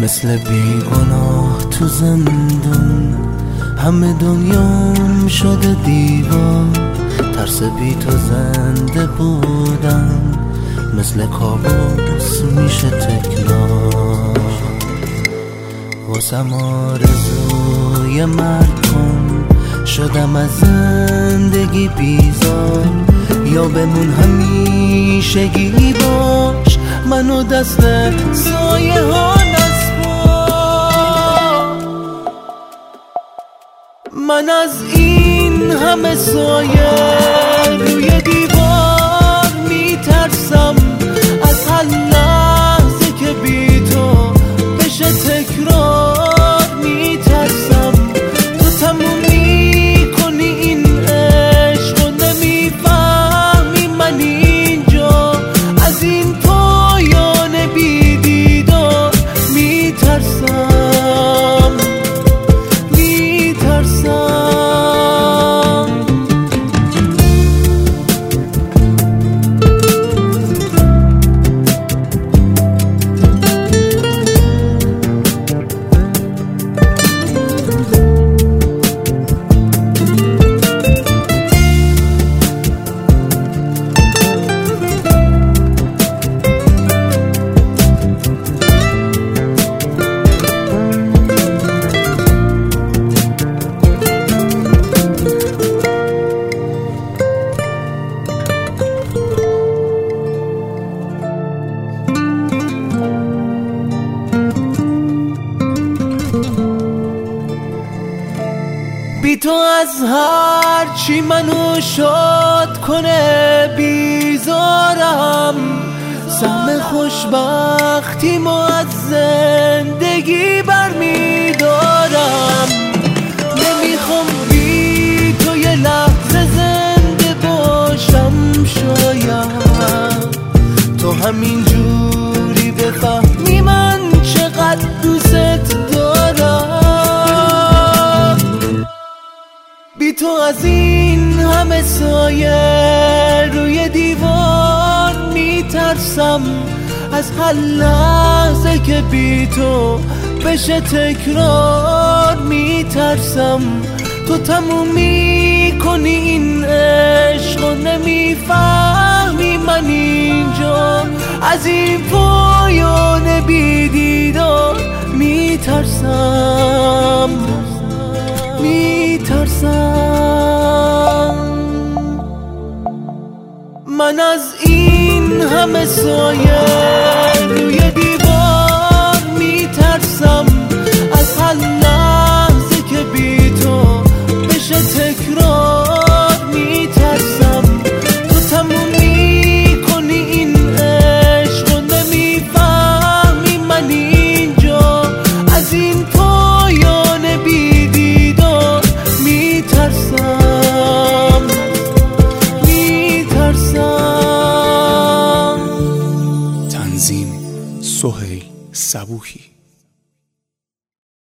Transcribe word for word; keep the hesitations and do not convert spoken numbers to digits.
مثل بیگناه تو زندون، همه دنیام شده دیوار. ترس بی تو زنده بودم مثل کابوس میشه تکرار. واسم آرزوی مرگ کن، شدم از زندگی بیزار. یا بمون همیشگی باش، منو دست سایه ها نسپار. من از این همه سایه روی دیوار میترسم، از هر لحظه که بی تو بشه تکرار میترسم. تو تموم میکنی این عشق و نمیفهمی من اینجا، از این پایان بی دیدار میترسم میترسم. بی تو از هر چی منو شاد کنه بیزارم. سهم خوشبختیمو از زندگی برمیدارم. نمیخوام بی تو یه لحظه زنده باشم. شاید تو همین جوری بفهمی من چقدر دوست دارم. بی تو از این همه سایه روی دیوار میترسم، از هر لحظه که بی تو بشه تکرار میترسم. تو تموم میکنی این عشق و نمیفهمی من اینجا، از این پایان بی دیدار میترسم میترسم. من از این همه سایه روی دیوار میترسم، از هر لحظه که بی تو بشه تکرار میترسم. تو تموم میکنی این عشق و نمیفهمی من اینجا، از این پایان بی دیدار میترسم میترسم. تنظیم سهیل صبوحی.